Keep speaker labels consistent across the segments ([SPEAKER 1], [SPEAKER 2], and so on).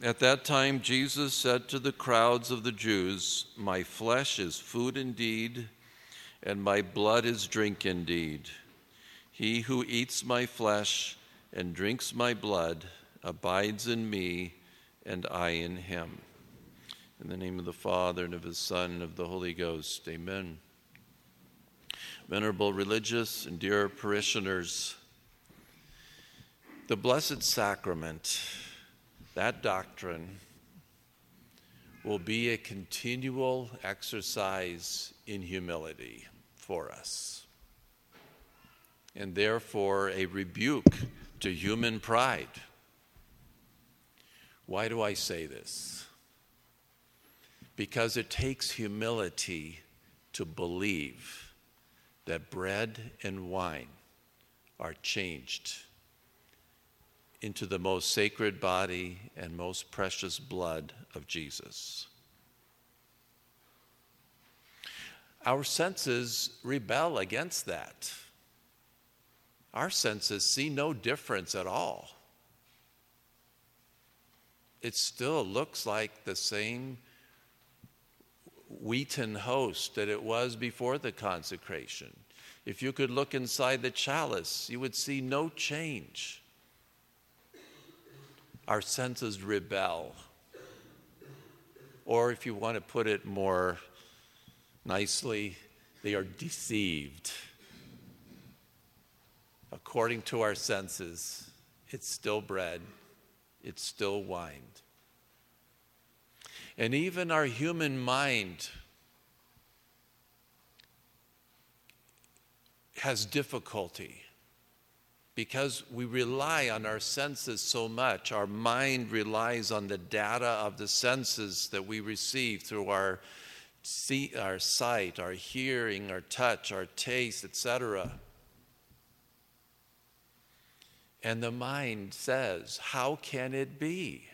[SPEAKER 1] At that time, Jesus said to the crowds of the Jews, "My flesh is food indeed, and my blood is drink indeed. He who eats my flesh and drinks my blood abides in me, and I in him." In the name of the Father, and of his Son, and of the Holy Ghost, amen. Venerable religious and dear parishioners, the Blessed Sacrament, that doctrine, will be a continual exercise in humility for us, and therefore a rebuke to human pride. Why do I say this? Because it takes humility to believe that bread and wine are changed into the most sacred body and most precious blood of Jesus. Our senses rebel against that. Our senses see no difference at all. It still looks like the same wheaten host that it was before the consecration. If you could look inside the chalice, you would see no change. Our senses rebel. Or if you want to put it more nicely, they are deceived. According to our senses, it's still bread, it's still wine. And even our human mind has difficulty because we rely on our senses so much. Our mind relies on the data of the senses that we receive through our sight, our hearing, our touch, our taste, etc. And the mind says, "How can it be?"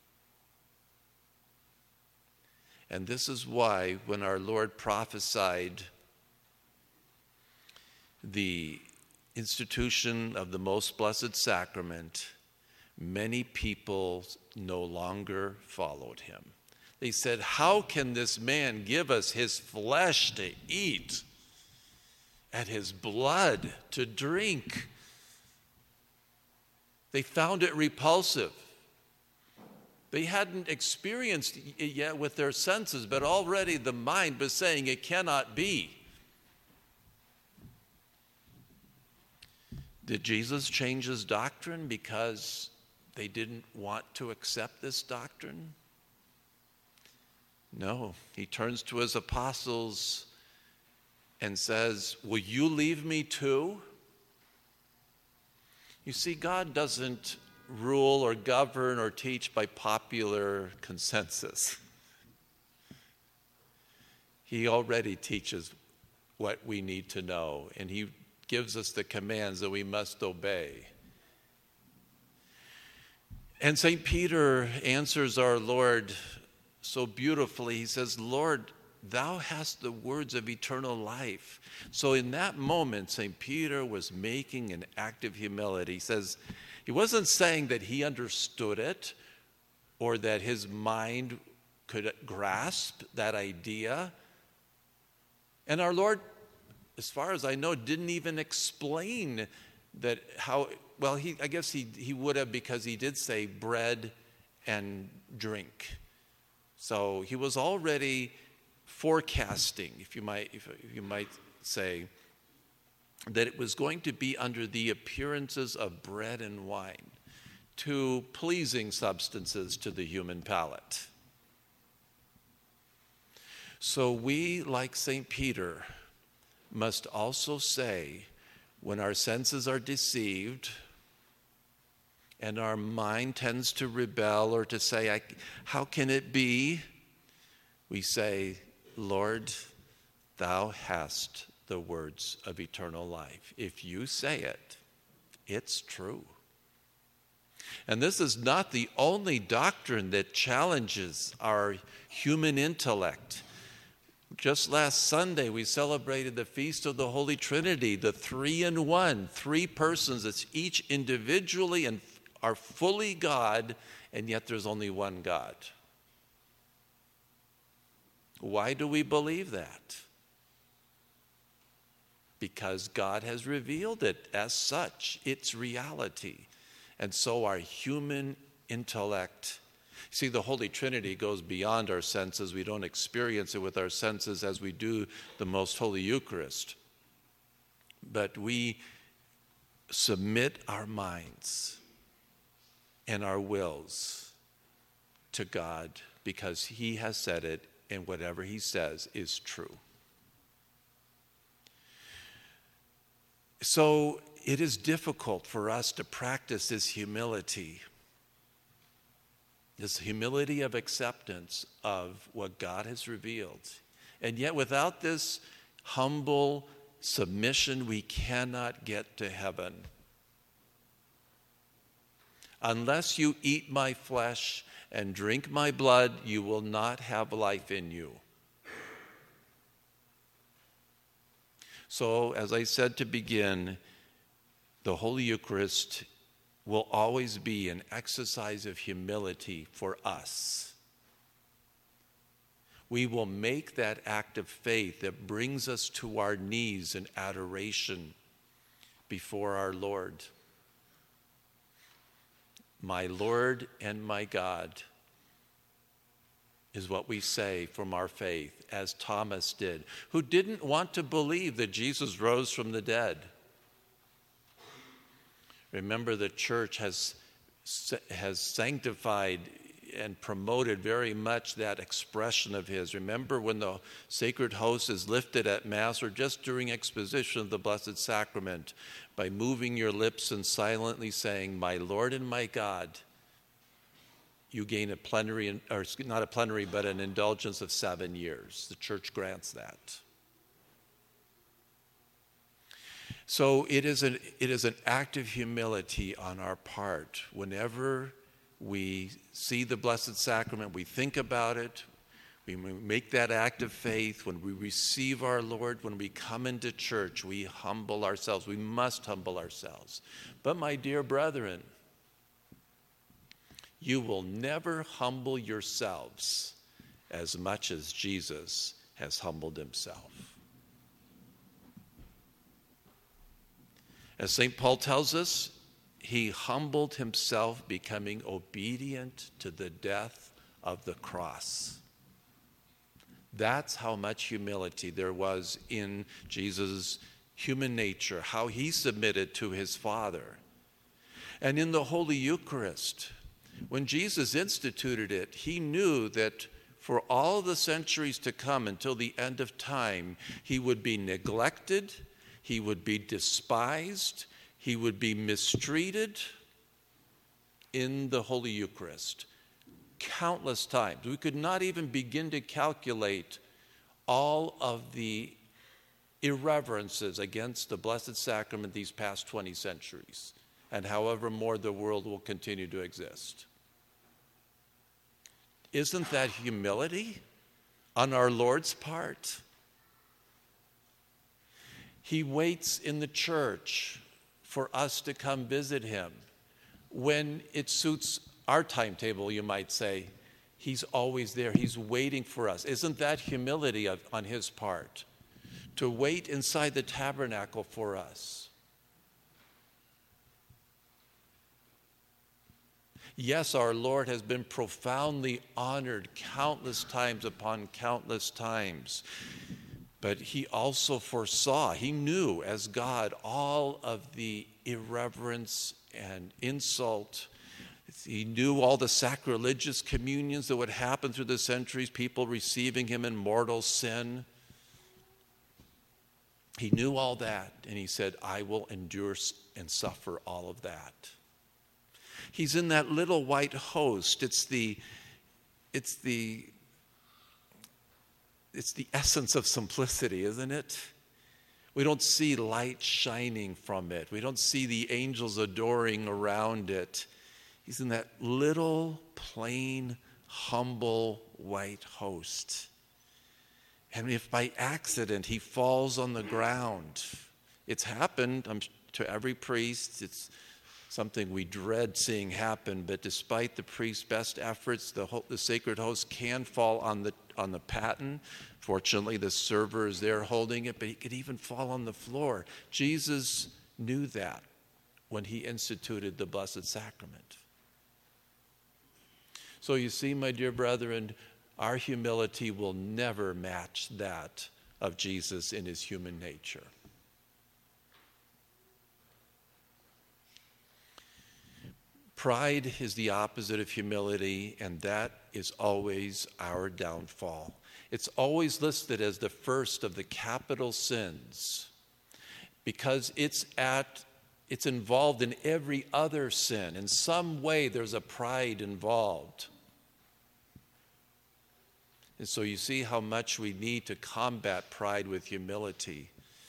[SPEAKER 1] And this is why when our Lord prophesied the institution of the Most Blessed Sacrament, many people no longer followed him. They said, "How can this man give us his flesh to eat and his blood to drink?" They found it repulsive. They hadn't experienced it yet with their senses, but already the mind was saying it cannot be. Did Jesus change his doctrine because they didn't want to accept this doctrine? No. He turns to his apostles and says, "Will you leave me too?" You see, God doesn't rule or govern or teach by popular consensus. He already teaches what we need to know, and he gives us the commands that we must obey. And St. Peter answers our Lord so beautifully. He says, "Lord, thou hast the words of eternal life." So in that moment, St. Peter was making an act of humility. He says, he wasn't saying that he understood it or that his mind could grasp that idea. And our Lord, as far as I know, didn't even explain that how, well, I guess he would have, because he did say bread and drink. So he was already forecasting, if you might say, that it was going to be under the appearances of bread and wine, two pleasing substances to the human palate. So we, like St. Peter, must also say, when our senses are deceived and our mind tends to rebel or to say, "How can it be?" we say, "Lord, thou hast the words of eternal life. If you say it, it's true." And this is not the only doctrine that challenges our human intellect. Just last Sunday, we celebrated the Feast of the Holy Trinity, the 3-in-1, 3 persons that's each individually and are fully God and yet there's only one God. Why do we believe that? Because God has revealed it as such. It's reality. And so our human intellect. See, the Holy Trinity goes beyond our senses. We don't experience it with our senses as we do the Most Holy Eucharist. But we submit our minds and our wills to God because He has said it, and whatever He says is true. So it is difficult for us to practice this humility of acceptance of what God has revealed. And yet without this humble submission, we cannot get to heaven. Unless you eat my flesh and drink my blood, you will not have life in you. So, as I said to begin, the Holy Eucharist will always be an exercise of humility for us. We will make that act of faith that brings us to our knees in adoration before our Lord. My Lord and my God is what we say from our faith, as Thomas did, who didn't want to believe that Jesus rose from the dead. Remember, the church has sanctified and promoted very much that expression of his. Remember when the sacred host is lifted at Mass or just during exposition of the Blessed Sacrament, by moving your lips and silently saying, my Lord and my God, you gain a plenary, or not a plenary, but an indulgence of 7 years. The church grants that. So it is an act of humility on our part. Whenever we see the Blessed Sacrament, we think about it, we make that act of faith. When we receive our Lord, when we come into church, we humble ourselves. We must humble ourselves. But my dear brethren, you will never humble yourselves as much as Jesus has humbled himself. As St. Paul tells us, he humbled himself, becoming obedient to the death of the cross. That's how much humility there was in Jesus' human nature, how he submitted to his Father. And in the Holy Eucharist, when Jesus instituted it, he knew that for all the centuries to come until the end of time, he would be neglected, he would be despised, he would be mistreated in the Holy Eucharist. Countless times. We could not even begin to calculate all of the irreverences against the Blessed Sacrament these past 20 centuries, and however more the world will continue to exist. Isn't that humility on our Lord's part? He waits in the church for us to come visit him. When it suits our timetable, you might say, he's always there. He's waiting for us. Isn't that humility on his part? To wait inside the tabernacle for us. Yes, our Lord has been profoundly honored countless times upon countless times. But he also foresaw, he knew as God, all of the irreverence and insult. He knew all the sacrilegious communions that would happen through the centuries, people receiving him in mortal sin. He knew all that, and he said, I will endure and suffer all of that. He's in that little white host. It's the essence of simplicity, isn't it? We don't see light shining from it. We don't see the angels adoring around it. He's in that little, plain, humble white host. And if by accident he falls on the ground, it's happened to every priest. It's something we dread seeing happen, but despite the priest's best efforts, the sacred host can fall on the paten. Fortunately, the server is there holding it, but he could even fall on the floor. Jesus knew that when he instituted the Blessed Sacrament. So you see, my dear brethren, our humility will never match that of Jesus in his human nature. Pride is the opposite of humility, and that is always our downfall. It's always listed as the first of the capital sins because it's involved in every other sin. In some way, there's a pride involved. And so you see how much we need to combat pride with humility.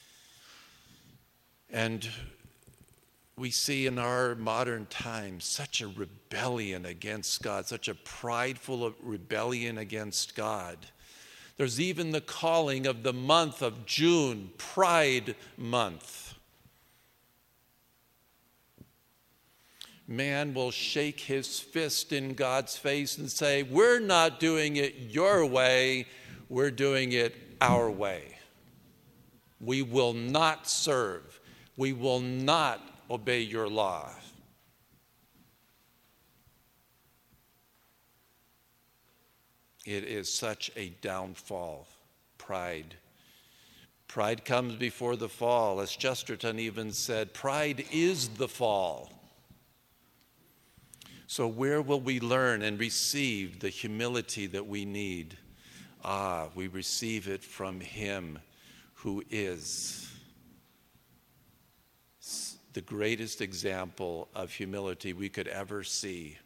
[SPEAKER 1] And we see in our modern times such a rebellion against God, such a prideful rebellion against God. There's even the calling of the month of June, Pride Month. Man will shake his fist in God's face and say, we're not doing it your way, we're doing it our way. We will not serve. We will not obey your law. It is such a downfall, pride. Pride comes before the fall. As Chesterton even said, pride is the fall. So where will we learn and receive the humility that we need? We receive it from him who is the greatest example of humility we could ever see.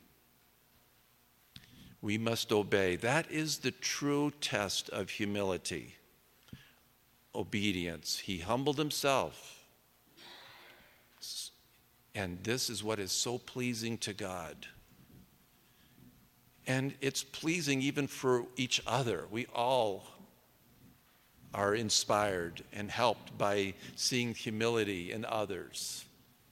[SPEAKER 1] We must obey. That is the true test of humility. Obedience. He humbled himself. And this is what is so pleasing to God. And it's pleasing even for each other. We all are inspired and helped by seeing humility in others.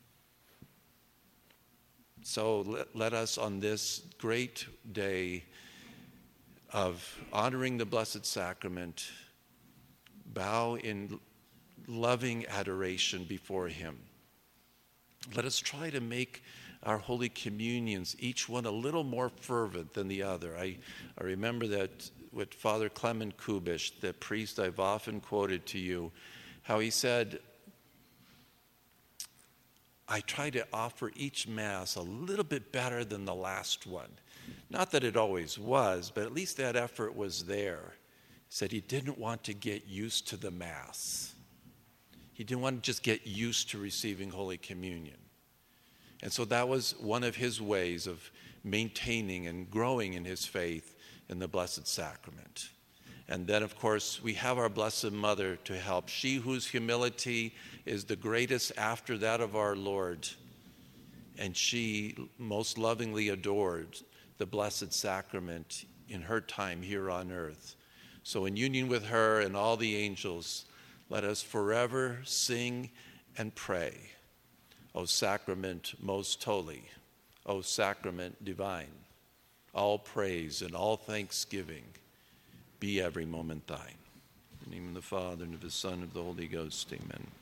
[SPEAKER 1] So let us on this great day of honoring the Blessed Sacrament bow in loving adoration before him. Let us try to make our Holy Communions, each one a little more fervent than the other. I remember that with Father Clement Kubish, the priest I've often quoted to you, how he said, I try to offer each Mass a little bit better than the last one. Not that it always was, but at least that effort was there. He said he didn't want to get used to the Mass. He didn't want to just get used to receiving Holy Communion. And so that was one of his ways of maintaining and growing in his faith in the Blessed Sacrament. And then, of course, we have our Blessed Mother to help. She whose humility is the greatest after that of our Lord. And she most lovingly adored the Blessed Sacrament in her time here on earth. So in union with her and all the angels, let us forever sing and pray, O Sacrament most holy, O Sacrament divine, all praise and all thanksgiving be every moment thine. In the name of the Father, and of the Son, and of the Holy Ghost, amen.